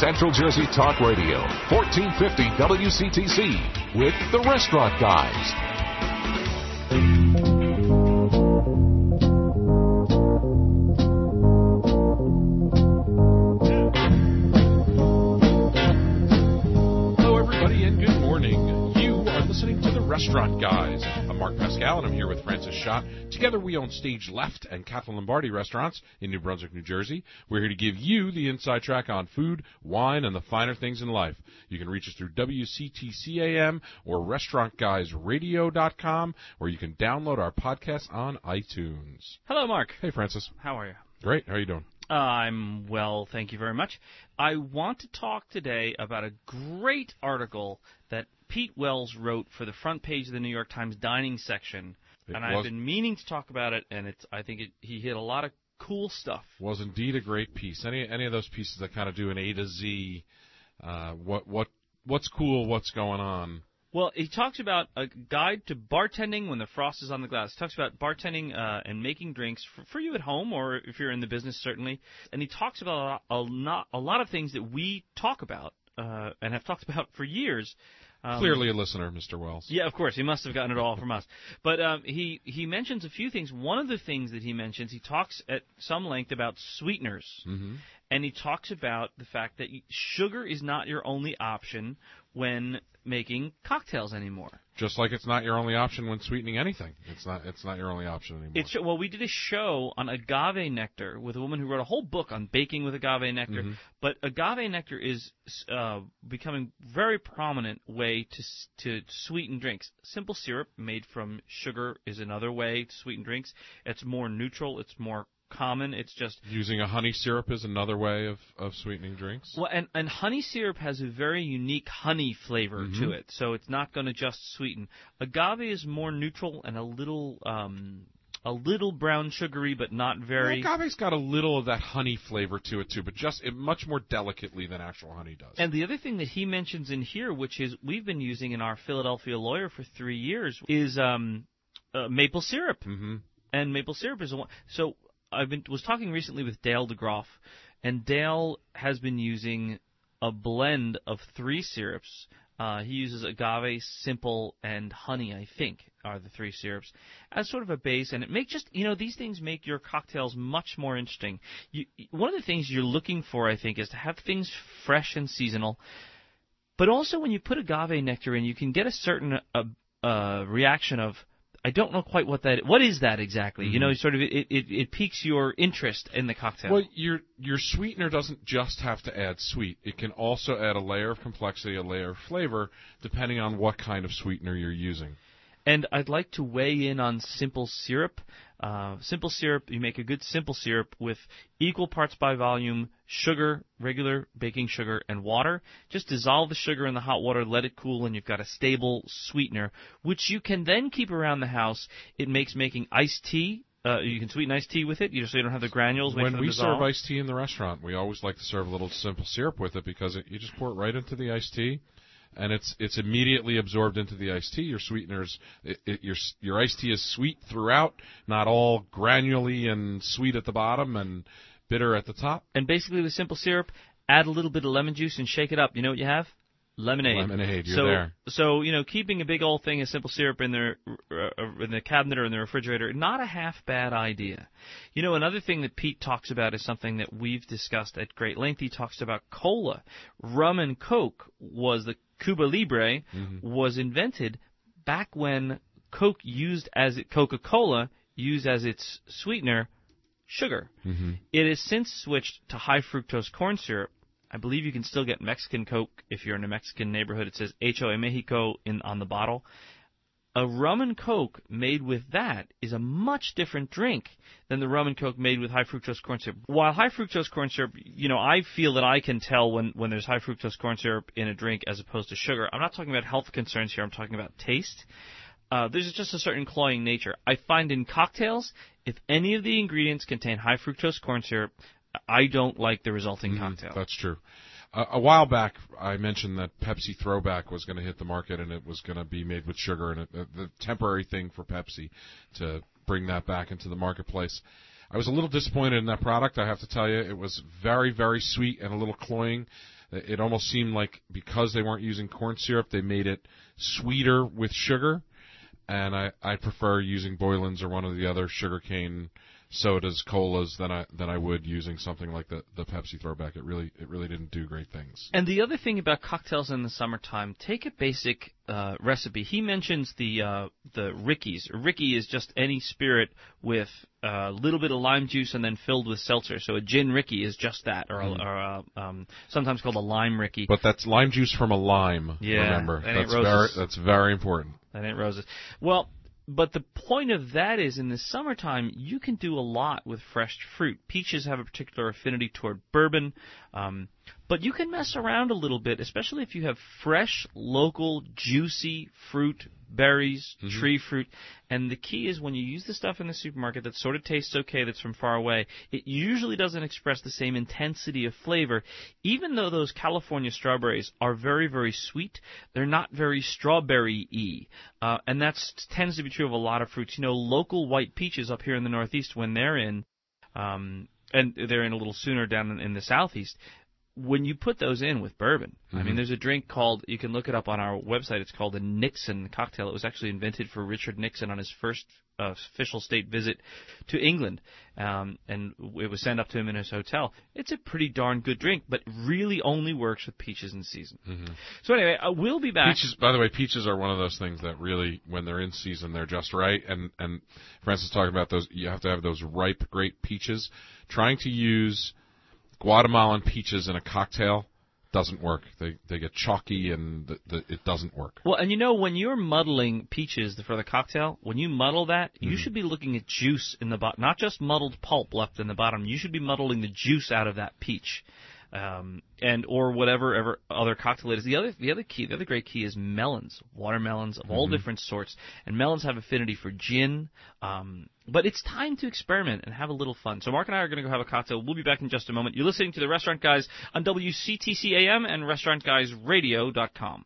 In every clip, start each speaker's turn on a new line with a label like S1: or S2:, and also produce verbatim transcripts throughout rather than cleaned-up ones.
S1: Central Jersey Talk Radio, fourteen fifty W C T C, with the Restaurant Guys.
S2: Hello, everybody, and good morning. You are listening to the Restaurant Guys. I'm Mark Pascal, and I'm here with Francis Schott. Together, we own Stage Left and Kathleen Lombardi restaurants in New Brunswick, New Jersey. We're here to give you the inside track on food, wine, and the finer things in life. You can reach us through W C T C A M or restaurant guys radio dot com, or you can download our podcast on iTunes.
S3: Hello, Mark.
S2: Hey, Francis.
S3: How are you?
S2: Great. How are you doing?
S3: Uh, I'm well, thank you very much. I want to talk today about a great article that Pete Wells wrote for the front page of the New York Times dining section,
S2: It
S3: and
S2: was-
S3: I've been meaning to talk about it, and it's I think it, he hit a lot of cool stuff.
S2: Was indeed a great piece. Any any of those pieces that kind of do an A to Z, uh, what what what's cool, what's going on.
S3: Well, he talks about a guide to bartending when the frost is on the glass. He talks about bartending uh, and making drinks for, for you at home, or if you're in the business, certainly. And he talks about a, a, not, a lot of things that we talk about uh, and have talked about for years. Um,
S2: Clearly a listener, Mister Wells.
S3: Yeah, of course. He must have gotten it all from us. But um, he, he mentions a few things. One of the things that he mentions, he talks at some length about sweeteners.
S2: Mm-hmm.
S3: And he talks about the fact that sugar is not your only option when making cocktails anymore.
S2: Just like it's not your only option when sweetening anything. It's not It's not your only option anymore.
S3: It's, well, we did a show on agave nectar with a woman who wrote a whole book on baking with agave nectar.
S2: Mm-hmm.
S3: But agave nectar is uh, becoming very prominent way to to sweeten drinks. Simple syrup made from sugar is another way to sweeten drinks. It's more neutral. It's more common. It's just
S2: Using a honey syrup is another way of, of sweetening drinks.
S3: well, and, and honey syrup has a very unique honey flavor
S2: Mm-hmm.
S3: to it, so it's not going to just sweeten. Agave is more neutral and a little um, a little brown sugary, but not very.
S2: Well, agave's got a little of that honey flavor to it too, but just it, much more delicately than actual honey does.
S3: And the other thing that he mentions in here, which is we've been using in our Philadelphia Lawyer for three years, is um, uh, maple syrup.
S2: Mm-hmm.
S3: And maple syrup is a one. So I was talking recently with Dale DeGroff, and Dale has been using a blend of three syrups. Uh, he uses agave, simple, and honey, I think, are the three syrups, as sort of a base. And it makes just, you know, these things make your cocktails much more interesting. You, one of the things you're looking for, I think, is to have things fresh and seasonal. But also when you put agave nectar in, you can get a certain uh, uh, reaction of, I don't know quite what that. What is that exactly? Mm-hmm. You know, sort of it, it it piques your interest in the cocktail.
S2: Well, your your sweetener doesn't just have to add sweet. It can also add a layer of complexity, a layer of flavor, depending on what kind of sweetener you're using.
S3: And I'd like to weigh in on simple syrup. Uh, simple syrup, you make a good simple syrup with equal parts by volume, sugar, regular baking sugar, and water. Just dissolve the sugar in the hot water, let it cool, and you've got a stable sweetener, which you can then keep around the house. It makes making iced tea. Uh, you can sweeten iced tea with it, you, so you don't have the granules.
S2: When we
S3: dissolve.
S2: serve iced tea in the restaurant, we always like to serve a little simple syrup with it because it, you just pour it right into the iced tea. And it's it's immediately absorbed into the iced tea. Your sweeteners, it, it, your your iced tea is sweet throughout, not all granularly and sweet at the bottom and bitter at the top.
S3: And basically with simple syrup, add a little bit of lemon juice and shake it up. You know what you have? Lemonade.
S2: Lemonade, you're
S3: so,
S2: there.
S3: So, you know, keeping a big old thing of simple syrup in the, uh, in the cabinet or in the refrigerator, not a half bad idea. You know, another thing that Pete talks about is something that we've discussed at great length. He talks about cola. Rum and Coke was the Cuba Libre, mm-hmm. was invented back when Coke used as it, Coca-Cola used as its sweetener sugar.
S2: Mm-hmm.
S3: It has since switched to high fructose corn syrup. I believe you can still get Mexican Coke if you're in a Mexican neighborhood. It says Hecho en Mexico in, on the bottle. A rum and Coke made with that is a much different drink than the rum and Coke made with high fructose corn syrup. While high fructose corn syrup, you know, I feel that I can tell when, when there's high fructose corn syrup in a drink as opposed to sugar. I'm not talking about health concerns here. I'm talking about taste. Uh, there's just a certain cloying nature. I find in cocktails, if any of the ingredients contain high fructose corn syrup, I don't like the resulting
S2: mm-hmm,
S3: cocktail.
S2: That's true. Uh, a while back, I mentioned that Pepsi Throwback was going to hit the market, and it was going to be made with sugar, and a, a, the temporary thing for Pepsi to bring that back into the marketplace. I was a little disappointed in that product, I have to tell you. It was very, very sweet and a little cloying. It almost seemed like because they weren't using corn syrup, they made it sweeter with sugar. And I, I prefer using Boylan's or one of the other sugarcane sodas, colas, than I than I would using something like the, the Pepsi Throwback. It really it really didn't do great things.
S3: And the other thing about cocktails in the summertime, take a basic uh, recipe. He mentions the uh, the Rickeys. Rickey is just any spirit with a little bit of lime juice and then filled with seltzer. So a gin Rickey is just that, or,
S2: Mm.
S3: a, or a, um, sometimes called a lime Rickey.
S2: But that's lime juice from a lime.
S3: Yeah,
S2: remember
S3: that ain't
S2: that's very
S3: roses.
S2: that's very important.
S3: That ain't roses. Well, but the point of that is, in the summertime, you can do a lot with fresh fruit. Peaches have a particular affinity toward bourbon, um, but you can mess around a little bit, especially if you have fresh, local, juicy fruit, berries,
S2: Mm-hmm.
S3: tree fruit. And the key is when you use the stuff in the supermarket that sort of tastes okay, that's from far away, it usually doesn't express the same intensity of flavor. Even though those California strawberries are very, very sweet, they're not very strawberry-y. Uh, and that tends to be true of a lot of fruits. You know, local white peaches up here in the Northeast, when they're in, um, and they're in a little sooner down in, in the Southeast, when you put those in with bourbon, mm-hmm. I mean, there's a drink called, you can look it up on our website, it's called the Nixon cocktail. It was actually invented for Richard Nixon on his first uh, official state visit to England, um, and it was sent up to him in his hotel. It's a pretty darn good drink, but really only works with peaches in season.
S2: Mm-hmm.
S3: So anyway, uh, we'll be back.
S2: Peaches, by the way, peaches are one of those things that really, when they're in season, they're just right. And, and Francis talking about those, you have to have those ripe, great peaches. Trying to use Guatemalan peaches in a cocktail doesn't work. They they get chalky and the, the, it doesn't work.
S3: Well, and you know, when you're muddling peaches for the cocktail, when you muddle that, mm-hmm. you should be looking at juice in the bottom, not just muddled pulp left in the bottom. You should be muddling the juice out of that peach. Um, and or whatever ever other cocktail it is. The other the other key, the other great key is melons, watermelons of all mm-hmm. different sorts. And melons have affinity for gin. Um, but it's time to experiment and have a little fun. So Mark and I are going to go have a cocktail. We'll be back in just a moment. You're listening to the Restaurant Guys on W C T C A M and restaurant guys radio dot com.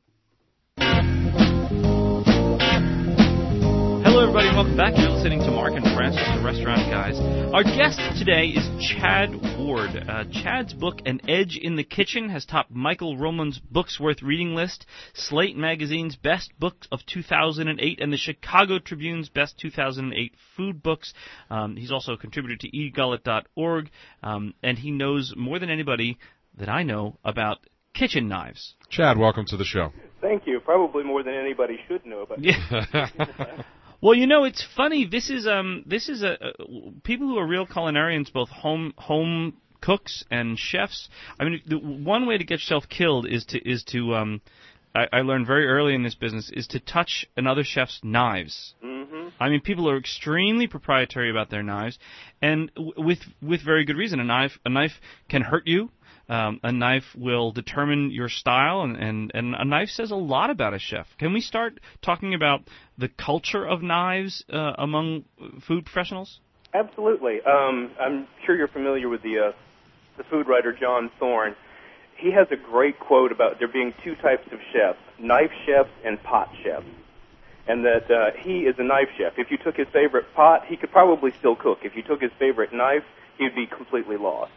S3: Hello, everybody, and welcome back. You're listening to Mark and Francis, the Restaurant Guys. Our guest today is Chad Ward. Uh, Chad's book, An Edge in the Kitchen, has topped Michael Roman's Books Worth Reading list, Slate Magazine's Best Books of two thousand eight, and the Chicago Tribune's Best two thousand eight Food Books. Um, he's also a contributor to e gullet dot org, um, and he knows more than anybody that I know about kitchen knives.
S2: Chad, welcome to the show.
S4: Thank you. Probably more than anybody should know about
S3: yeah. Well, you know, it's funny. This is um, this is a, a people who are real culinarians, both home home cooks and chefs. I mean, the one way to get yourself killed is to is to um, I, I learned very early in this business is to touch another chef's knives.
S4: Mm-hmm.
S3: I mean, people are extremely proprietary about their knives, and w- with with very good reason. A knife a knife can hurt you. Um, a knife will determine your style, and, and, and a knife says a lot about a chef. Can we start talking about the culture of knives uh, among food professionals?
S4: Absolutely. Um, I'm sure you're familiar with the uh, the food writer John Thorne. He has a great quote about there being two types of chefs, knife chefs and pot chefs, and that uh, he is a knife chef. If you took his favorite pot, he could probably still cook. If you took his favorite knife, he'd be completely lost.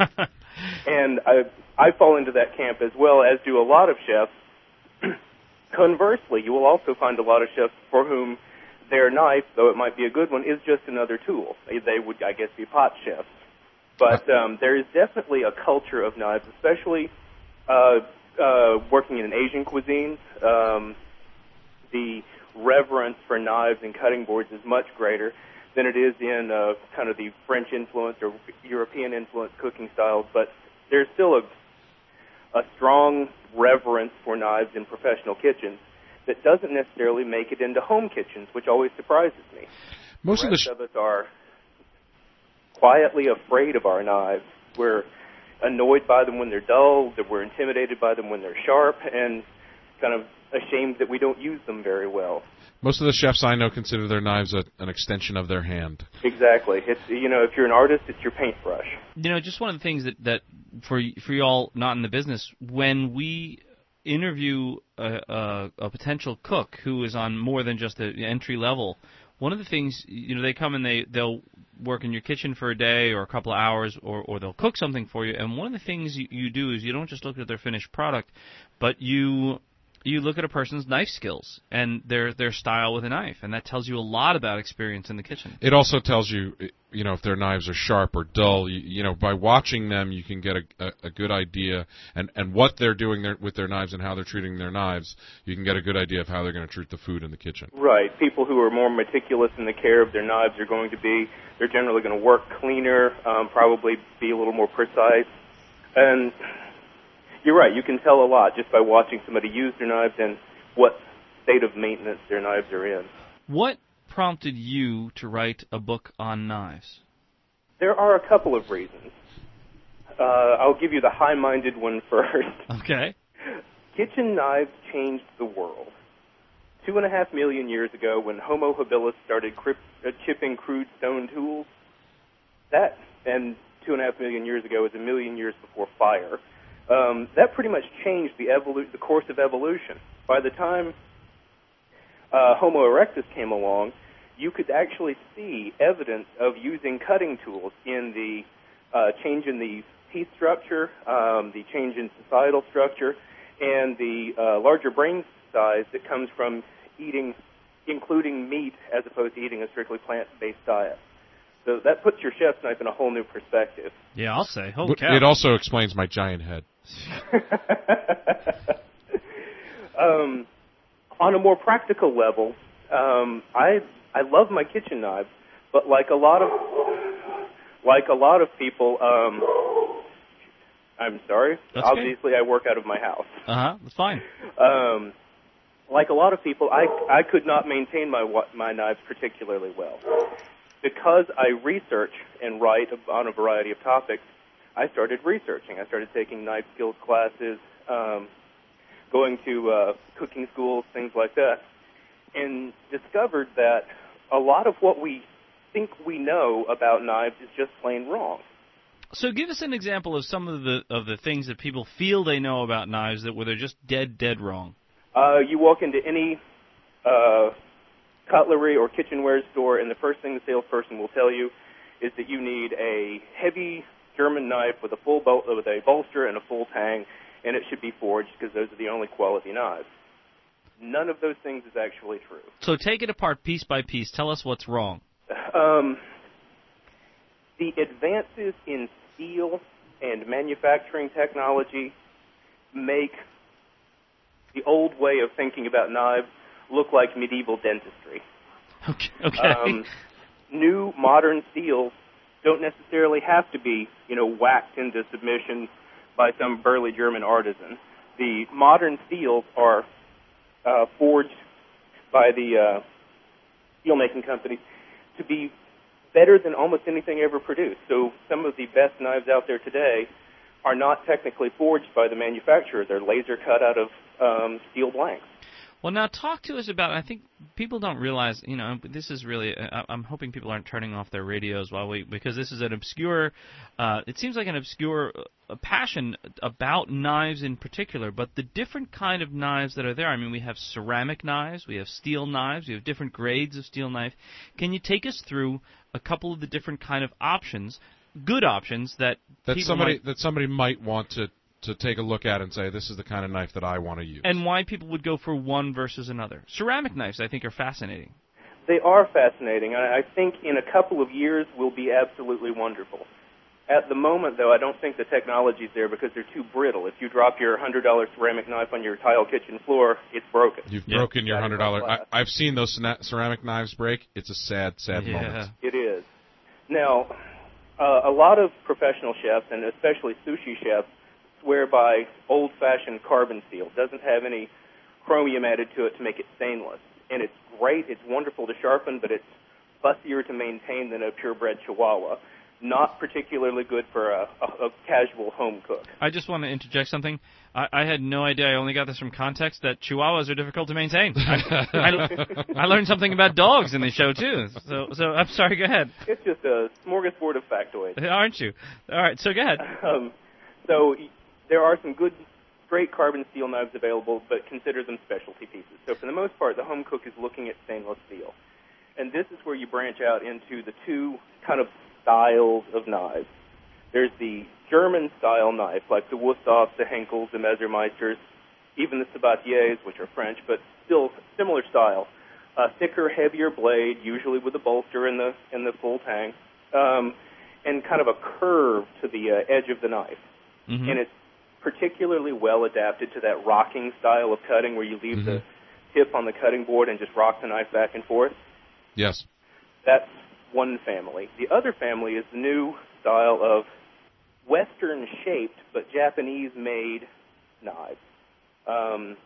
S4: And I, I fall into that camp as well, as do a lot of chefs. Conversely, you will also find a lot of chefs for whom their knife, though it might be a good one, is just another tool. They, they would, I guess, be pot chefs. But um, there is definitely a culture of knives, especially uh, uh, working in Asian cuisines. Um, the reverence for knives and cutting boards is much greater than it is in uh, kind of the French influence or European influence cooking styles, but there's still a, a strong reverence for knives in professional kitchens that doesn't necessarily make it into home kitchens, which always surprises me.
S2: Most
S4: the
S2: of the
S4: rest of us are quietly afraid of our knives. We're annoyed by them when they're dull, that we're intimidated by them when they're sharp, and kind of ashamed that we don't use them very well.
S2: Most of the chefs I know consider their knives a, an extension of their hand.
S4: Exactly. It's, you know, if you're an artist, it's your paintbrush.
S3: You know, just one of the things that, that for for you all not in the business, when we interview a, a, a potential cook who is on more than just the entry level, one of the things, you know, they come and they they'll work in your kitchen for a day or a couple of hours, or, or they'll cook something for you. And one of the things you, you do is you don't just look at their finished product, but you you look at a person's knife skills and their their style with a knife, and that tells you a lot about experience in the kitchen.
S2: It also tells you, you know, if their knives are sharp or dull. You, you know, by watching them, you can get a, a, a good idea, and, and what they're doing their, with their knives and how they're treating their knives. You can get a good idea of how they're going to treat the food in the kitchen.
S4: Right. People who are more meticulous in the care of their knives are going to be, they're generally going to work cleaner, um, probably be a little more precise. And you're right, you can tell a lot just by watching somebody use their knives and what state of maintenance their knives are in.
S3: What prompted you to write a book on knives?
S4: There are a couple of reasons. Uh, I'll give you the high-minded one first.
S3: Okay.
S4: Kitchen knives changed the world. Two and a half million years ago, when Homo habilis started cri- uh, chipping crude stone tools, that, and two and a half million years ago is a million years before fire, um, that pretty much changed the, evolu- the course of evolution. By the time uh, Homo erectus came along, you could actually see evidence of using cutting tools in the uh, change in the teeth structure, um, the change in societal structure, and the uh, larger brain size that comes from eating, including meat, as opposed to eating a strictly plant-based diet. So that puts your chef's knife in a whole new perspective.
S3: Yeah, I'll say. Holy cow.
S2: It also explains my giant head.
S4: um, on a more practical level, um, I I love my kitchen knives, but like a lot of like a lot of people, um, I'm sorry.
S3: That's
S4: Obviously,
S3: okay.
S4: I work out of my house.
S3: Uh huh. That's fine.
S4: Um, like a lot of people, I I could not maintain my my knives particularly well. Because I research and write on a variety of topics, I started researching. I started taking knife skills classes, um, going to uh, cooking schools, things like that, and discovered that a lot of what we think we know about knives is just plain wrong.
S3: So give us an example of some of the of the things that people feel they know about knives that where they're just dead, dead wrong.
S4: Uh, you walk into any uh, cutlery or kitchenware store, and the first thing the salesperson will tell you is that you need a heavy German knife with a full bol- with a bolster and a full tang, and it should be forged because those are the only quality knives. None of those things is actually true.
S3: So take it apart piece by piece. Tell us what's wrong.
S4: Um, the advances in steel and manufacturing technology make the old way of thinking about knives look like medieval dentistry.
S3: Okay. Okay.
S4: Um, new modern steels don't necessarily have to be, you know, whacked into submission by some burly German artisan. The modern steels are uh, forged by the uh, steel-making companies to be better than almost anything ever produced. So some of the best knives out there today are not technically forged by the manufacturer. They're laser cut out of um, steel blanks.
S3: Well, now talk to us about, I think people don't realize, you know, this is really, I, I'm hoping people aren't turning off their radios while we, because this is an obscure, uh, it seems like an obscure uh, passion about knives in particular, but the different kind of knives that are there, I mean, we have ceramic knives, we have steel knives, we have different grades of steel knife. Can you take us through a couple of the different kind of options, good options that
S2: that
S3: people
S2: somebody
S3: might,
S2: that somebody might want to to take a look at and say, this is the kind of knife that I want to use.
S3: and why people would go for one versus another? Ceramic knives, I think, are fascinating.
S4: They are fascinating. I, I think in a couple of years will be absolutely wonderful. At the moment, though, I don't think the technology's there because they're too brittle. If you drop your one hundred dollar ceramic knife on your tile kitchen floor, it's broken.
S2: You've
S3: Yeah.
S2: broken your one hundred dollar.
S4: Glass.
S2: I've seen those cena- ceramic knives break. It's a sad, sad
S3: Yeah.
S2: moment.
S4: It is. Now, uh, a lot of professional chefs, and especially sushi chefs, swear by old-fashioned carbon steel. It doesn't have any chromium added to it to make it stainless. And it's great, it's wonderful to sharpen, but it's fussier to maintain than a purebred Chihuahua. Not particularly good for a, a, a casual home cook.
S3: I just want to interject something. I, I had no idea. I only got this from context that Chihuahuas are difficult to maintain. I, I, I learned something about dogs in the show too. So, so I'm sorry. Go ahead.
S4: It's just a smorgasbord of factoids.
S3: Aren't you? All right. So go ahead.
S4: Um, so y- there are some good straight carbon steel knives available, but consider them specialty pieces. So for the most part, the home cook is looking at stainless steel. And this is where you branch out into the two kind of styles of knives. There's the German-style knife, like the Wusthoffs, the Henkels, the Messermeisters, even the Sabatiers, which are French, but still similar style. A thicker, heavier blade, usually with a bolster in the in the full tang, um, and kind of a curve to the uh, edge of the knife. Mm-hmm. And it's particularly well adapted to that rocking style of cutting where you leave mm-hmm. the tip on the cutting board and just rock the knife back and forth.
S2: Yes.
S4: That's one family. The other family is the new style of Western-shaped but Japanese-made knives. Um,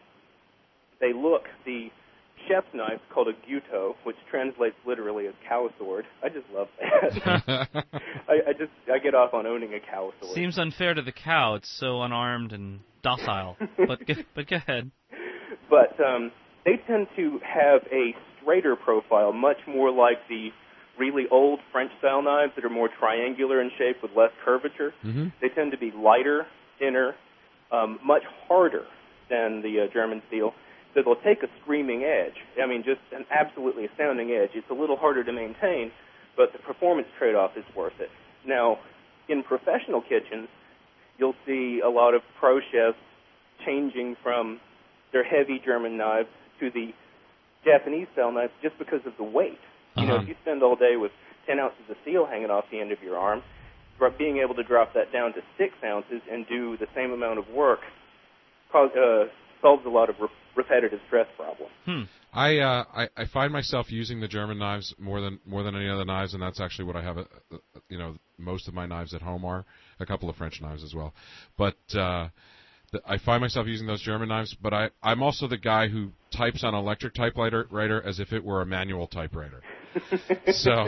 S4: they look, the chef's knife called a gyuto, which translates literally as cow sword. I just love that. I, I just I get off on owning a cow sword.
S3: Seems unfair to the cow. It's so unarmed and docile. but go, but go ahead.
S4: But um, they tend to have a straighter profile, much more like the really old French-style knives that are more triangular in shape with less curvature. Mm-hmm. They tend to be lighter, thinner, um, much harder than the uh, German steel. So they'll take a screaming edge. I mean, just an absolutely astounding edge. It's a little harder to maintain, but the performance trade-off is worth it. Now, in professional kitchens, you'll see a lot of pro chefs changing from their heavy German knives to the Japanese-style knives just because of the weight. You uh-huh. know, if you spend all day with ten ounces of steel hanging off the end of your arm, being able to drop that down to six ounces and do the same amount of work cause, uh, solves a lot of re- repetitive stress problems.
S2: Hmm. I, uh, I I find myself using the German knives more than more than any other knives, and that's actually what I have. A, a, you know, most of my knives at home are a couple of French knives as well, but. Uh, I find myself using those German knives, but I, I'm also the guy who types on an electric typewriter writer as if it were a manual typewriter. so,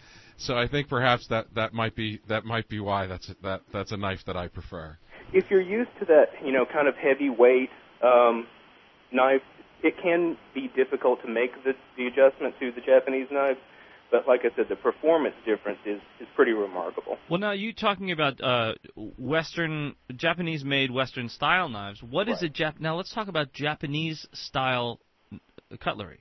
S2: so I think perhaps that, that might be that might be why that's a, that that's a knife that I prefer.
S4: If you're used to that, you know, kind of heavy weight um, knife, it can be difficult to make the, the adjustment to the Japanese knives. But like I said, the performance difference is, is pretty remarkable.
S3: Well, now you're talking about uh, Western, Japanese-made Western-style knives. What right. is a Jap? Now let's talk about Japanese-style cutlery.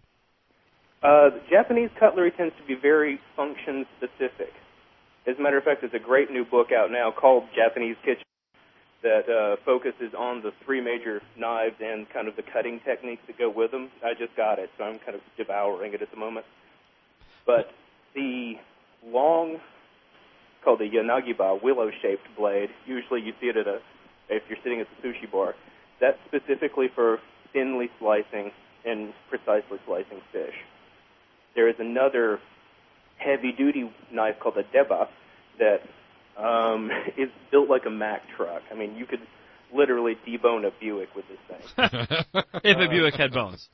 S4: Uh, the Japanese cutlery tends to be very function-specific. As a matter of fact, there's a great new book out now called Japanese Kitchen that uh, focuses on the three major knives and kind of the cutting techniques that go with them. I just got it, so I'm kind of devouring it at the moment. But the long, called the Yanagiba, willow-shaped blade, usually you see it at a, if you're sitting at the sushi bar, that's specifically for thinly slicing and precisely slicing fish. There is another heavy-duty knife called a Deba that um, is built like a Mack truck. I mean, you could literally debone a Buick with this thing.
S3: If a Buick had bones.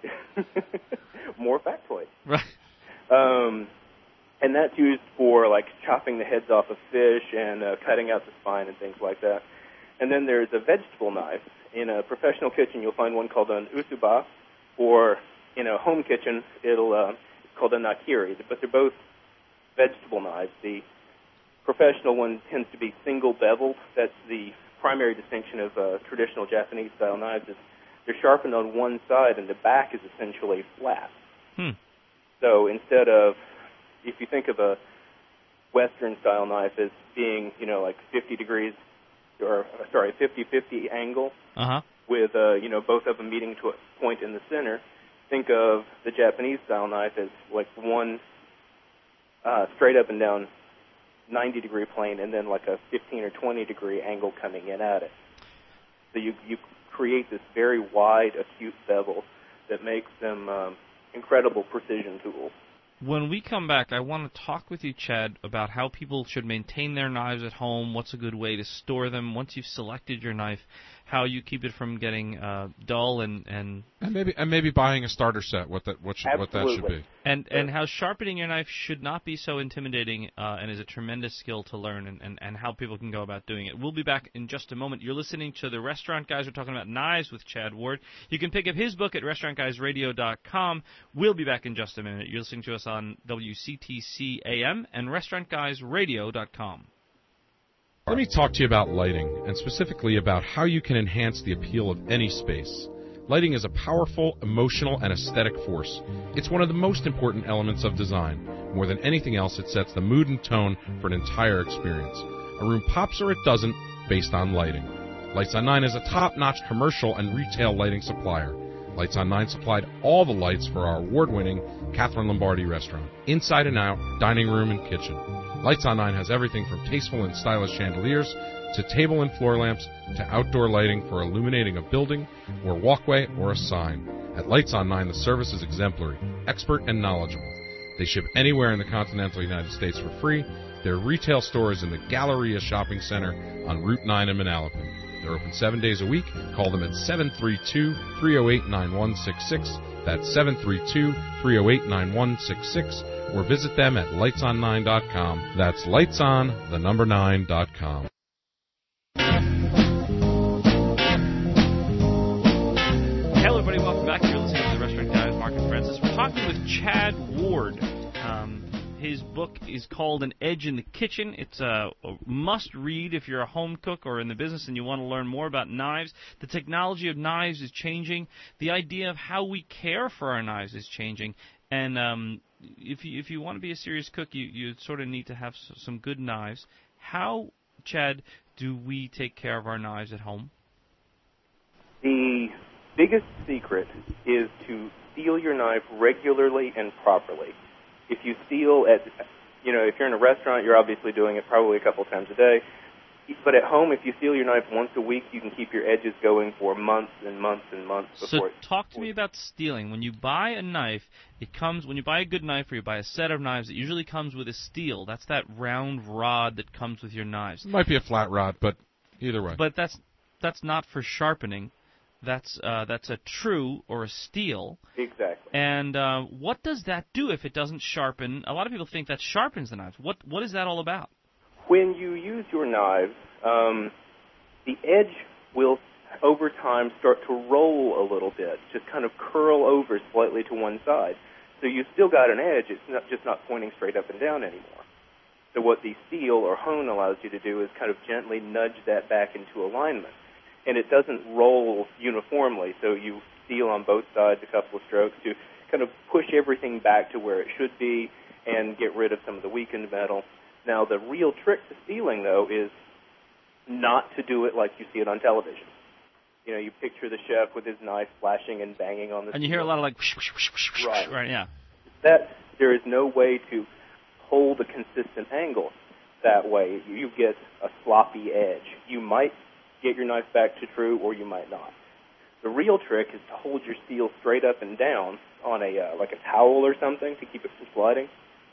S4: More factoid.
S3: Right.
S4: Um, and that's used for, like, chopping the heads off of fish and uh, cutting out the spine and things like that. And then there's a vegetable knife. In a professional kitchen, you'll find one called an usuba, or in a home kitchen, it'll uh, it's called a nakiri. But they're both vegetable knives. The professional one tends to be single-beveled. That's the primary distinction of uh, traditional Japanese-style knives. Is they're sharpened on one side, and the back is essentially flat.
S3: Hmm.
S4: So instead of, if you think of a Western-style knife as being, you know, like fifty degrees, or, sorry, fifty-fifty angle,
S3: uh-huh.
S4: with, uh, you know, both of them meeting to a point in the center, think of the Japanese-style knife as like one uh, straight up and down ninety-degree plane and then like a fifteen or twenty-degree angle coming in at it. So you, you create this very wide, acute bevel that makes them um, incredible precision tools.
S3: When we come back, I want to talk with you, Chad, about how people should maintain their knives at home, what's a good way to store them, once you've selected your knife, how you keep it from getting uh, dull and, and
S2: and maybe and maybe buying a starter set, what that what should
S4: Absolutely.
S2: what that should be.
S3: And and how sharpening your knife should not be so intimidating uh, and is a tremendous skill to learn, and, and, and how people can go about doing it. We'll be back in just a moment. You're listening to The Restaurant Guys. We're talking about knives with Chad Ward. You can pick up his book at restaurant guys radio dot com. We'll be back in just a minute. You're listening to us on W C T C A M and restaurant guys radio dot com.
S2: Let me talk to you about lighting, and specifically about how you can enhance the appeal of any space. Lighting is a powerful, emotional, and aesthetic force. It's one of the most important elements of design. More than anything else, it sets the mood and tone for an entire experience. A room pops or it doesn't based on lighting. Lights on Nine is a top-notch commercial and retail lighting supplier. Lights on Nine supplied all the lights for our award-winning Catherine Lombardi restaurant, inside and out, dining room and kitchen. Lights on Nine has everything from tasteful and stylish chandeliers to table and floor lamps to outdoor lighting for illuminating a building or walkway or a sign. At Lights on Nine, the service is exemplary, expert, and knowledgeable. They ship anywhere in the continental United States for free. Their retail store is in the Galleria Shopping Center on Route nine in Manalapan. They're open seven days a week. Call them at seven three two, three oh eight, nine one six six. That's seven three two, three oh eight, nine one six six. Or visit them at lights on nine dot com. That's lightson, the number nine dot com.
S3: Hello, everybody. Welcome back. You're listening to the Restaurant Guys, Mark and Francis. We're talking with Chad Ward. Um, his book is called An Edge in the Kitchen. It's a, a must-read if you're a home cook or in the business and you want to learn more about knives. The technology of knives is changing. The idea of how we care for our knives is changing. And um, if you if you want to be a serious cook, you, you sort of need to have s- some good knives. How, Chad, do we take care of our knives at home?
S4: The biggest secret is to steel your knife regularly and properly. If you steel at, you know, if you're in a restaurant, you're obviously doing it probably a couple times a day. But at home, if you steel your knife once a week, you can keep your edges going for months and months and months before.
S3: So talk to me about steeling. When you buy a knife, it comes, when you buy a good knife or you buy a set of knives, it usually comes with a steel. That's that round rod that comes with your knives.
S2: It might be a flat rod, but either way.
S3: But that's that's not for sharpening. That's uh, that's a true or a steel.
S4: Exactly.
S3: And uh, what does that do if it doesn't sharpen? A lot of people think that sharpens the knives. What what is that all about?
S4: When you use your knives, um, the edge will, over time, start to roll a little bit, just kind of curl over slightly to one side. So you've still got an edge. It's not just not pointing straight up and down anymore. So what the steel or hone allows you to do is kind of gently nudge that back into alignment. And it doesn't roll uniformly, so you steel on both sides a couple of strokes to kind of push everything back to where it should be and get rid of some of the weakened metal. Now, the real trick to steeling, though, is not to do it like you see it on television. You know, you picture the chef with his knife flashing and banging on the
S3: And you
S4: steel.
S3: hear a lot of like, whoosh, whoosh, whoosh, whoosh,
S4: right,
S3: right, yeah.
S4: That there is no way to hold a consistent angle that way. You get a sloppy edge. You might get your knife back to true, or you might not. The real trick is to hold your steel straight up and down on a uh, like a towel or something to keep it from sliding,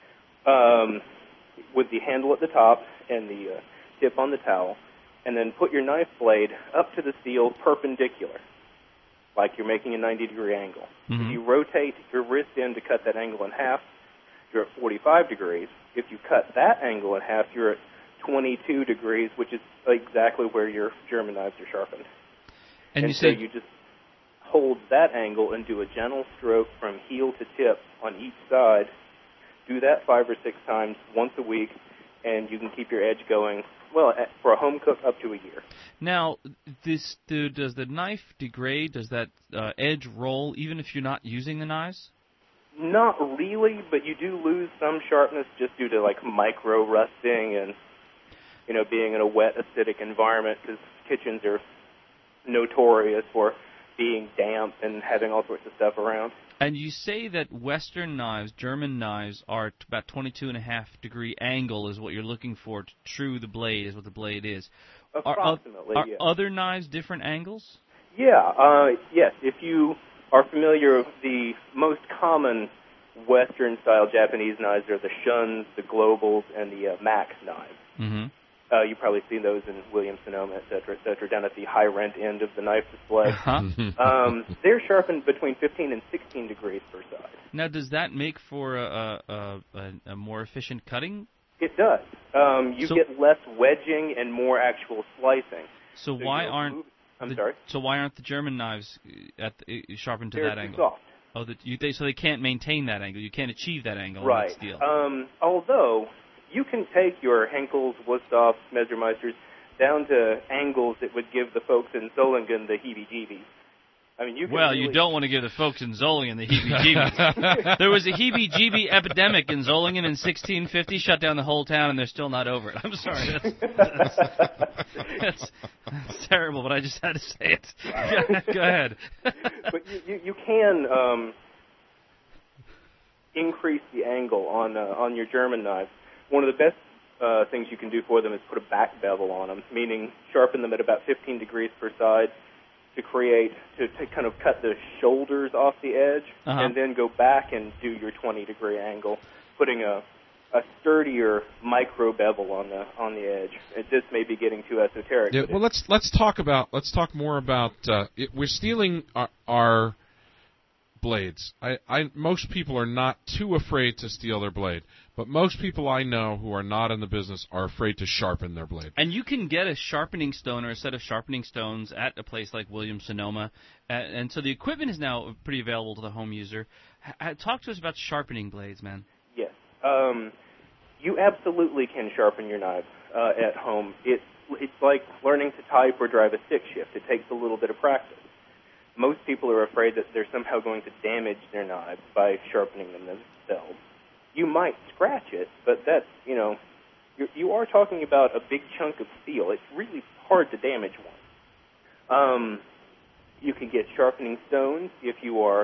S4: um, with the handle at the top and the uh, tip on the towel, and then put your knife blade up to the steel perpendicular, like you're making a ninety degree angle.
S3: Mm-hmm.
S4: If you rotate your wrist in to cut that angle in half, you're at forty-five degrees. If you cut that angle in half, you're at twenty-two degrees, which is exactly where your German knives are sharpened.
S3: And,
S4: and
S3: you
S4: so
S3: say
S4: you just hold that angle and do a gentle stroke from heel to tip on each side. Do that five or six times once a week, and you can keep your edge going, well, for a home cook, up to a year.
S3: Now, this do, does the knife degrade? Does that uh, edge roll even if you're not using the knives?
S4: Not really, but you do lose some sharpness just due to, like, micro-rusting and, you know, being in a wet, acidic environment, because kitchens are notorious for being damp and having all sorts of stuff around.
S3: And you say that Western knives, German knives, are t- about twenty-two and a half degree angle is what you're looking for to true the blade, is what the blade is.
S4: Approximately,
S3: are, are
S4: yeah.
S3: other knives different angles?
S4: Yeah, uh, yes. If you are familiar with the most common Western-style Japanese knives are the Shuns, the Globals, and the uh, Mac knives.
S3: Mm-hmm.
S4: Uh, you've probably seen those in Williams-Sonoma, et cetera, et cetera, down at the high-rent end of the knife display.
S3: Uh-huh.
S4: um, they're sharpened between fifteen and sixteen degrees per side.
S3: Now, does that make for a, a, a, a more efficient cutting?
S4: It does. Um, you
S3: So-
S4: get less wedging and more actual slicing.
S3: So,
S4: So
S3: why
S4: you'll
S3: aren't
S4: move- I'm
S3: the,
S4: sorry?
S3: So why aren't the German knives at the, sharpened to
S4: They're
S3: that
S4: too
S3: angle?
S4: soft.
S3: Oh, the, you, they, so they can't maintain that angle. You can't achieve that angle
S4: Right.
S3: with steel.
S4: Um, although you can take your Henkels, Wusthoffs, Messermeisters down to angles that would give the folks in Solingen the heebie-jeebies. I mean, you can
S3: Well,
S4: really...
S3: you don't want to give the folks in Zolingen the heebie-jeebies. There was a heebie-jeebie epidemic in Zolingen in sixteen fifty, shut down the whole town, and they're still not over it. I'm sorry. That's, that's, that's, that's terrible, but I just had to say it. Go ahead.
S4: But you, you, you can um, increase the angle on uh, on your German knives. One of the best uh, things you can do for them is put a back bevel on them, meaning sharpen them at about fifteen degrees per side, to create, to, to kind of cut the shoulders off the edge,
S3: uh-huh.
S4: and then go back and do your twenty degree angle, putting a, a sturdier micro bevel on the on the edge. It, this may be getting too esoteric.
S2: Yeah, well, let's let's talk about let's talk more about uh, it, we're stealing our, our blades. I, I most people are not too afraid to steal their blade, but most people I know who are not in the business are afraid to sharpen their blade.
S3: And you can get a sharpening stone or a set of sharpening stones at a place like Williams-Sonoma, uh, and so the equipment is now pretty available to the home user. H- talk to us about sharpening blades, man.
S4: Yes, um, you absolutely can sharpen your knife uh, at home. It's it's like learning to type or drive a stick shift. It takes a little bit of practice. Most people are afraid that they're somehow going to damage their knives by sharpening them themselves. You might scratch it, but that's, you know, you're, you are talking about a big chunk of steel. It's really hard to damage one. Um, you can get sharpening stones if you are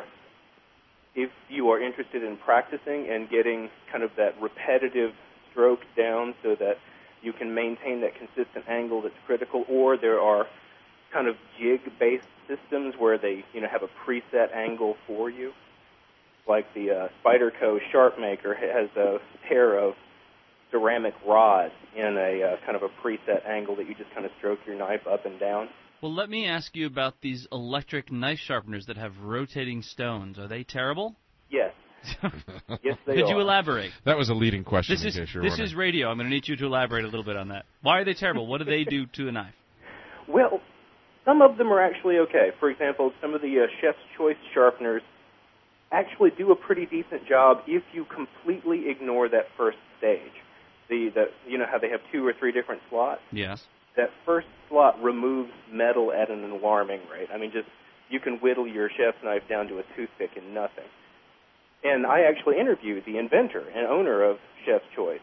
S4: if you are interested in practicing and getting kind of that repetitive stroke down so that you can maintain that consistent angle that's critical, or there are kind of jig-based systems where they, you know, have a preset angle for you. Like the uh, Spyderco Sharpmaker has a pair of ceramic rods in a uh, kind of a preset angle that you just kind of stroke your knife up and down.
S3: Well, let me ask you about these electric knife sharpeners that have rotating stones. Are they terrible?
S4: Yes. Yes, they
S3: Could
S4: are.
S3: you elaborate?
S2: That was a leading question.
S3: This is
S2: in case you're
S3: this
S2: wondering.
S3: is radio. I'm going to need you to elaborate a little bit on that. Why are they terrible? What do they do to a knife?
S4: Well, some of them are actually okay. For example, some of the uh, Chef's Choice sharpeners actually do a pretty decent job if you completely ignore that first stage. The, the you know how they have two or three different slots?
S3: Yes.
S4: That first slot removes metal at an alarming rate. I mean, just you can whittle your chef's knife down to a toothpick and nothing. And I actually interviewed the inventor and owner of Chef's Choice,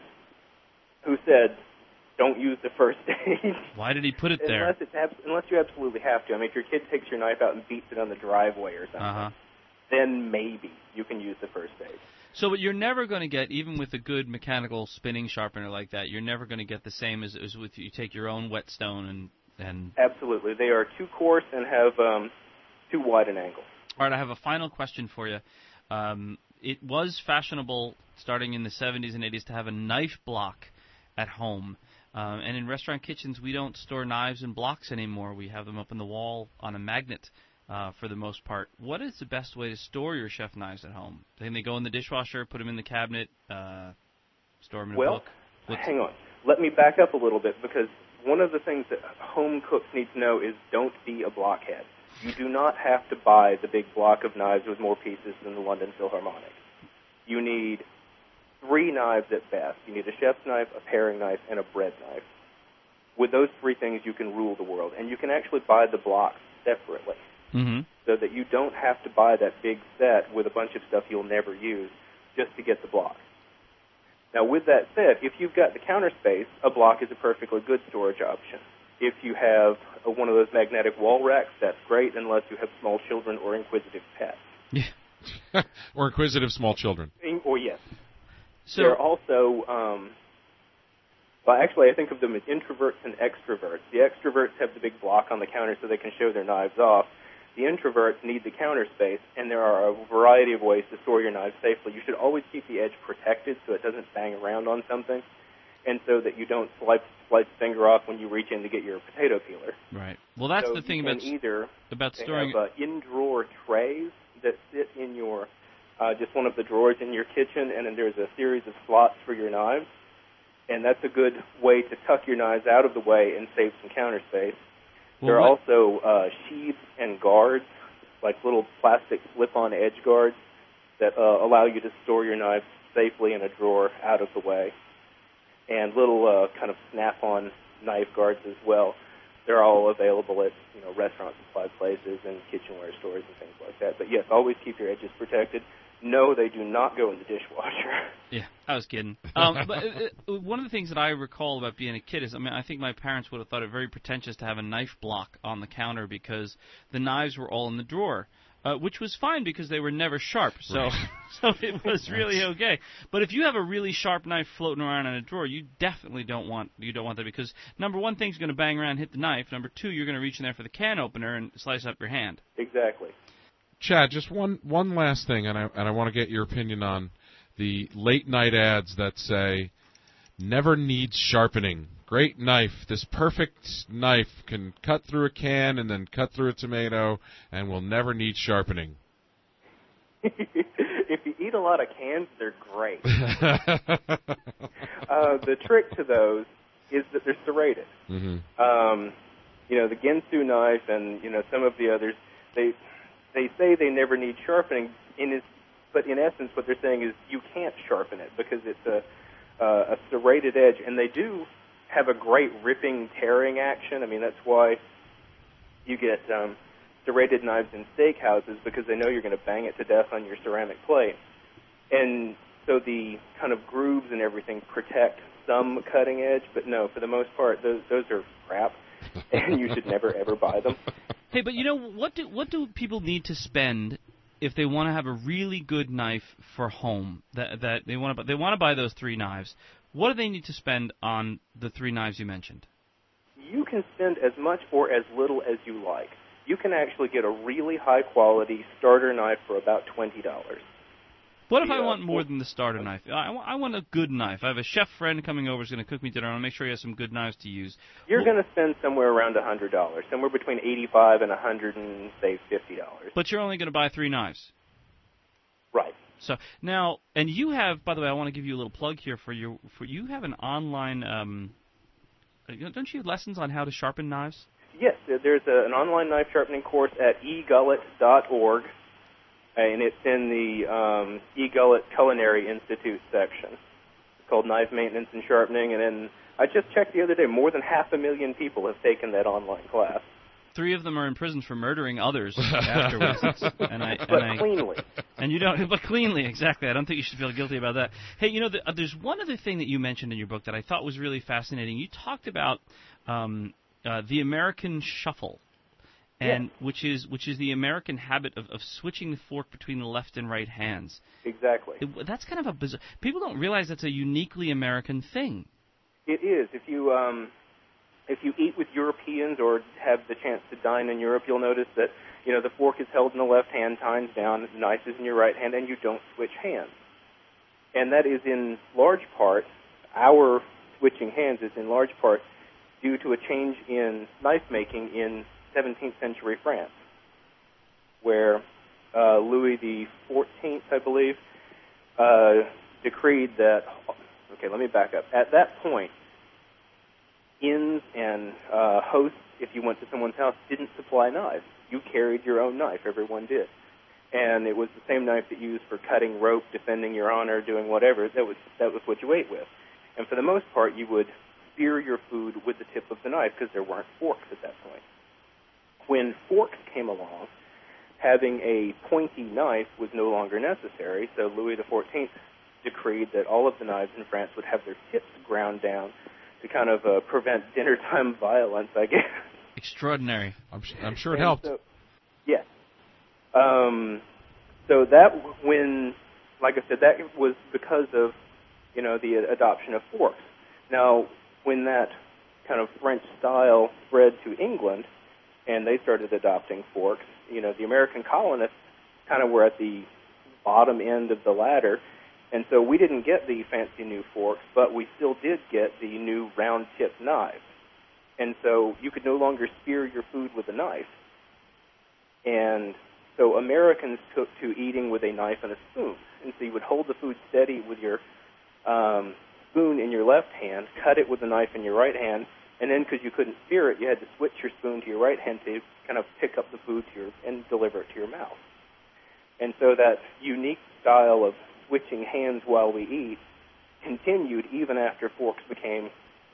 S4: who said, don't use the first stage.
S3: Why did he put it there?
S4: Unless, it's ab- unless you absolutely have to. I mean, if your kid takes your knife out and beats it on the driveway or something,
S3: Uh-huh.
S4: then maybe you can use the first stage.
S3: So what you're never going to get, even with a good mechanical spinning sharpener like that, you're never going to get the same as, as with you take your own whetstone and, and...
S4: Absolutely. They are too coarse and have um, too wide an angle.
S3: All right, I have a final question for you. Um, it was fashionable starting in the seventies and eighties to have a knife block at home. Um, and in restaurant kitchens, we don't store knives in blocks anymore. We have them up on the wall on a magnet uh, for the most part. What is the best way to store your chef knives at home? Can they go in the dishwasher, put them in the cabinet, uh, store them in
S4: well,
S3: a book? What's
S4: hang on. Let me back up a little bit, because one of the things that home cooks need to know is don't be a blockhead. You do not have to buy the big block of knives with more pieces than the London Philharmonic. You need three knives at best. You need a chef's knife, a paring knife, and a bread knife. With those three things, you can rule the world. And you can actually buy the blocks separately,
S3: mm-hmm.
S4: so that you don't have to buy that big set with a bunch of stuff you'll never use just to get the block. Now, with that said, if you've got the counter space, a block is a perfectly good storage option. If you have a, one of those magnetic wall racks, that's great, unless you have small children or inquisitive pets.
S3: Yeah.
S2: Or inquisitive small children.
S4: Or yes.
S3: So,
S4: They're also, um, well, actually, I think of them as introverts and extroverts. The extroverts have the big block on the counter so they can show their knives off. The introverts need the counter space, and there are a variety of ways to store your knives safely. You should always keep the edge protected so it doesn't bang around on something, and so that you don't slice, slice the finger off when you reach in to get your potato peeler.
S3: right. Well, that's
S4: so
S3: the thing
S4: you can
S3: about
S4: either
S3: about
S4: they
S3: storing.
S4: have uh, in-drawer trays that sit in your, uh, just one of the drawers in your kitchen, and then there's a series of slots for your knives. And that's a good way to tuck your knives out of the way and save some counter space.
S3: Well,
S4: there are
S3: what-
S4: also uh, sheaths and guards, like little plastic slip-on edge guards that uh, allow you to store your knives safely in a drawer out of the way. And little uh, kind of snap-on knife guards as well. they're all available at, you know, restaurant supply places and kitchenware stores and things like that. But yes, always keep your edges protected. No, they do not go in the dishwasher.
S3: Yeah, I was kidding. Um, but uh, one of the things that I recall about being a kid is, I mean, I think my parents would have thought it very pretentious to have a knife block on the counter because the knives were all in the drawer, uh, which was fine because they were never sharp. So, right. so it was really okay. But if you have a really sharp knife floating around in a drawer, you definitely don't want you don't want that because number one, thing's going to bang around and hit the knife. Number two, you're going to reach in there for the can opener and slice up your hand.
S4: Exactly.
S2: Chad, just one one last thing, and I and I want to get your opinion on the late night ads that say, "Never needs sharpening. Great knife. This perfect knife can cut through a can and then cut through a tomato, and will never need sharpening."
S4: If you eat a lot of cans, they're great. uh, the trick to those is that they're serrated.
S2: Mm-hmm.
S4: Um, you know, the Ginsu knife and you know some of the others, they. They say they never need sharpening, in his, but in essence what they're saying is you can't sharpen it because it's a, uh, a serrated edge, and they do have a great ripping, tearing action. I mean, that's why you get um, serrated knives in steakhouses because they know you're going to bang it to death on your ceramic plate. And so the kind of grooves and everything protect some cutting edge, but no, for the most part, those, those are crap, and you should never, ever buy them.
S3: Hey, but you know, what do what do people need to spend if they want to have a really good knife for home? That that they want to they want to buy those three knives. What do they need to spend on the three knives you mentioned?
S4: You can spend as much or as little as you like. You can actually get a really high quality starter knife for about twenty dollars.
S3: What if yeah, I want more than the starter knife? I, I want a good knife. I have a chef friend coming over who's going to cook me dinner. I want to make sure he has some good knives to use.
S4: You're
S3: well,
S4: going to spend somewhere around one hundred dollars, somewhere between eighty-five dollars and one hundred and say fifty dollars.
S3: But you're only going to buy three knives.
S4: Right.
S3: So now, and you have, by the way, I want to give you a little plug here for your. For you have an online. Um, don't you have lessons on how to sharpen knives?
S4: Yes, there's a, an online knife sharpening course at e gullet dot org. And it's in the um, eGullet Culinary Institute section. It's called Knife Maintenance and Sharpening. And then I just checked the other day, more than half a million people have taken that online class.
S3: Three of them are in prison for murdering others afterwards. and I,
S4: but
S3: and
S4: cleanly.
S3: I, and you don't, but cleanly, exactly. I don't think you should feel guilty about that. Hey, you know, the, uh, there's one other thing that you mentioned in your book that I thought was really fascinating. You talked about um, uh, the American shuffle. And
S4: yes.
S3: which is which is the American habit of, of switching the fork between the left and right hands.
S4: Exactly.
S3: It, that's kind of a bizarre. People don't realize that's a uniquely American thing.
S4: It is. If you um, if you eat with Europeans or have the chance to dine in Europe, you'll notice that you know the fork is held in the left hand, tines down, the knife is in your right hand, and you don't switch hands. And that is in large part our switching hands is in large part due to a change in knife making in seventeenth century France, where uh, Louis the fourteenth, I believe, uh, decreed that, okay, let me back up. At that point, inns and uh, hosts, if you went to someone's house, didn't supply knives. You carried your own knife. Everyone did. And it was the same knife that you used for cutting rope, defending your honor, doing whatever. That was, that was what you ate with. And for the most part, you would spear your food with the tip of the knife because there weren't forks at that point. When forks came along, having a pointy knife was no longer necessary, so Louis the fourteenth decreed that all of the knives in France would have their tips ground down to kind of uh, prevent dinner-time violence, I guess.
S3: Extraordinary.
S2: I'm, I'm sure it helped.
S4: So, yes. Um, so that, when, like I said, that was because of, you know, the adoption of forks. Now, when that kind of French style spread to England, and they started adopting forks, you know, the American colonists kind of were at the bottom end of the ladder, and so we didn't get the fancy new forks, but we still did get the new round-tip knives. And so you could no longer spear your food with a knife. And so Americans took to eating with a knife and a spoon. And so you would hold the food steady with your um, spoon in your left hand, cut it with the knife in your right hand, and then because you couldn't spear it, you had to switch your spoon to your right hand to kind of pick up the food to your, and deliver it to your mouth. And so that unique style of switching hands while we eat continued even after forks became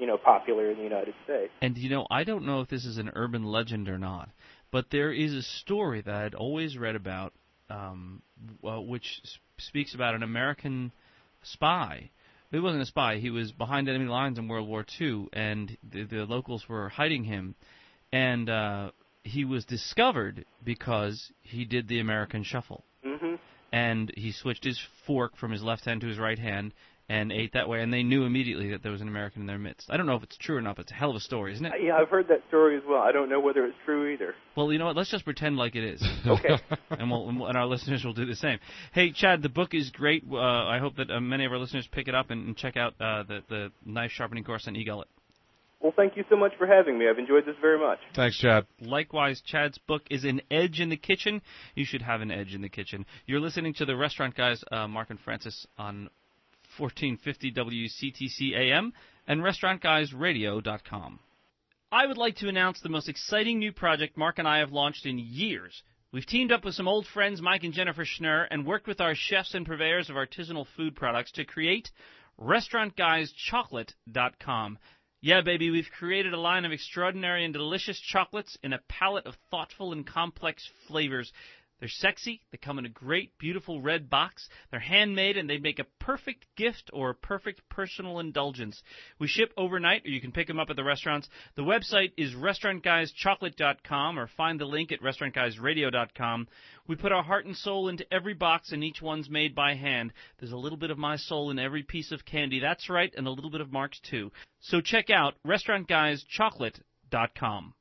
S4: you know, popular in the United States.
S3: And, you know, I don't know if this is an urban legend or not, but there is a story that I'd always read about, um, uh, which s- speaks about an American spy. He wasn't a spy. He was behind enemy lines in World War Two, and the, the locals were hiding him. And uh, he was discovered because he did the American shuffle.
S4: Mm-hmm.
S3: And he switched his fork from his left hand to his right hand and ate that way, and they knew immediately that there was an American in their midst. I don't know if it's true or not, but it's a hell of a story, isn't it?
S4: Yeah, I've heard that story as well. I don't know whether it's true either.
S3: Well, you know what? Let's just pretend like it is.
S4: Okay.
S3: and, we'll, and we'll- and our listeners will do the same. Hey, Chad, the book is great. Uh, I hope that uh, many of our listeners pick it up and, and check out uh, the, the knife sharpening course on eGullet.
S4: Well, thank you so much for having me. I've enjoyed this very much.
S2: Thanks, Chad.
S3: Likewise, Chad's book is An Edge in the Kitchen. You should have an edge in the kitchen. You're listening to the Restaurant Guys, uh, Mark and Francis, on fourteen fifty W C T C A M and restaurant guys radio dot com. I would like to announce the most exciting new project Mark and I have launched in years. We've teamed up with some old friends, Mike and Jennifer Schnurr, and worked with our chefs and purveyors of artisanal food products to create restaurant guys chocolate dot com. Yeah, baby, we've created a line of extraordinary and delicious chocolates in a palette of thoughtful and complex flavors. They're sexy, they come in a great, beautiful red box, they're handmade, and they make a perfect gift or a perfect personal indulgence. We ship overnight, or you can pick them up at the restaurants. The website is restaurant guys chocolate dot com, or find the link at restaurant guys radio dot com. We put our heart and soul into every box, and each one's made by hand. There's a little bit of my soul in every piece of candy, that's right, and a little bit of Mark's too. So check out restaurant guys chocolate dot com.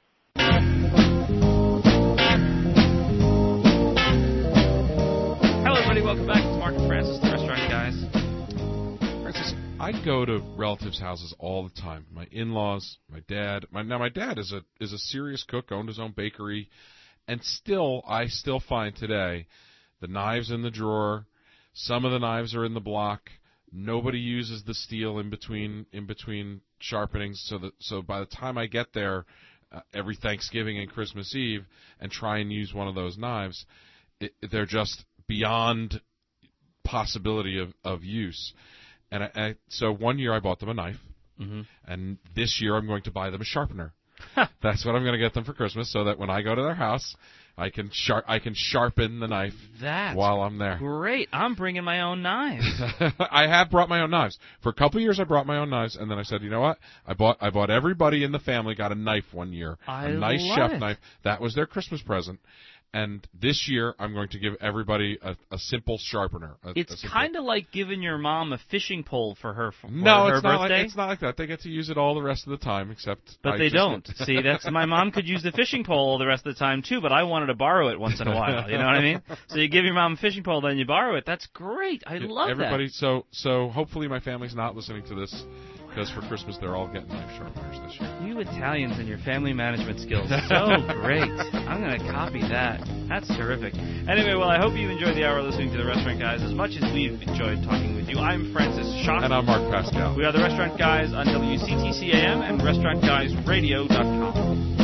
S3: Everybody, welcome back. It's Mark and Francis, the Restaurant Guys.
S2: Francis, I go to relatives' houses all the time. My in-laws, my dad. My, now, my dad is a is a serious cook, owned his own bakery, and still, I still find today the knives in the drawer. Some of the knives are in the block. Nobody uses the steel in between in between sharpenings, so that so by the time I get there, uh, every Thanksgiving and Christmas Eve, and try and use one of those knives, it, they're just beyond possibility of, of use. And I, I, so one year I bought them a knife,
S3: mm-hmm.
S2: and this year I'm going to buy them a sharpener. That's what I'm going to get them for Christmas, so that when I go to their house, I can sharp I can sharpen the knife
S3: That's
S2: while I'm there.
S3: Great. I'm bringing my own knives.
S2: I have brought my own knives. For a couple of years I brought my own knives, and then I said, you know what? I bought I bought everybody in the family got a knife one year.
S3: I
S2: a nice
S3: love
S2: chef
S3: it.
S2: knife. That was their Christmas present. And this year, I'm going to give everybody a, a simple sharpener. A,
S3: It's kind of like giving your mom a fishing pole for her for
S2: no,
S3: her
S2: it's not like
S3: birthday.
S2: it's not like that. They get to use it all the rest of the time, except.
S3: But
S2: I
S3: they
S2: just
S3: don't.
S2: get-
S3: See, that's my mom could use the fishing pole the rest of the time too, but I wanted to borrow it once in a while. You know what I mean? So you give your mom a fishing pole, then you borrow it. That's great. I love
S2: Everybody,
S3: that.
S2: so so hopefully my family's not listening to this, because for Christmas they're all getting knife sharpeners this year.
S3: You Italians and your family management skills, so great. I'm going to copy that. That's terrific. Anyway, well, I hope you enjoyed the hour listening to the Restaurant Guys as much as we've enjoyed talking with you. I'm Francis Schott.
S2: And I'm Mark Pascal.
S3: We are the Restaurant Guys on W C T C A M and restaurant guys radio dot com.